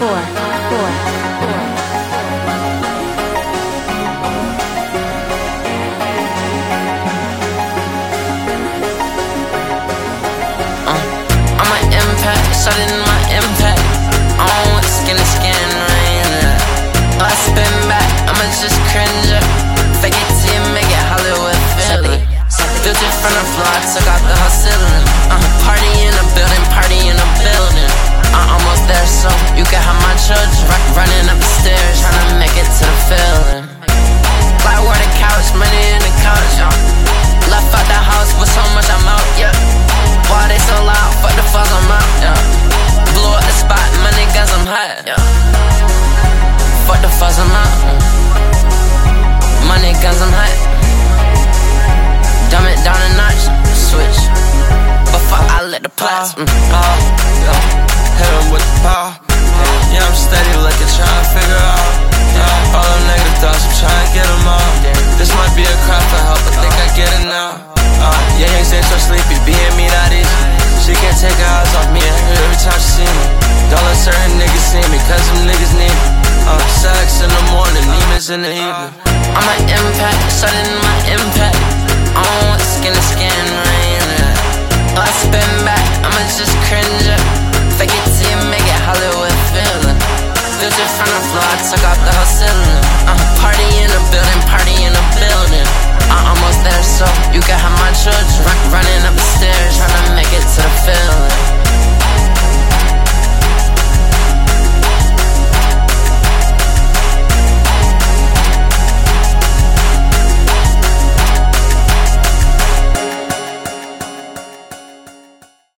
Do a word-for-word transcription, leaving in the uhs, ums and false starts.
four, four, four. Sudden my impact. I don't want skin to skin, rain. I spin back, I'ma just cringe up. Fake it till you make it Hollywood Philly. Built it from the floor, I took out the whole ceiling. Uh, party in a building, party in a building. I'm almost there, so you can have my children. Running up the stairs, trying to make it to the feeling. Like where the couch, money in the couch. Uh. Left out the house with so much I'm out, yeah. Why they so loud? Fuck the fuzz, I'm out, yeah. Blew up the spot, my niggas, I'm hot, yeah. Fuck the fuzz, I'm out. My niggas, I'm hot. Dumb it down a notch, switch. But fuck, I let the plots. Mm. Uh, yeah. Hit him with the power. Yeah, yeah, I'm steady looking, trying to figure out. Yeah, all them negative thoughts, I'm trying to get them out. This might be a crap for help, I think I get it now. Uh, yeah, yeah, say so sleepy, being me not easy. She can't take her eyes off me every time she see me. Don't let certain niggas see me, cause them niggas need me. Uh, sex in the morning, demons in the evening. I'm an impact, sudden my impact. I don't want skin to skin, rain. I spin back, I'ma just cringe up.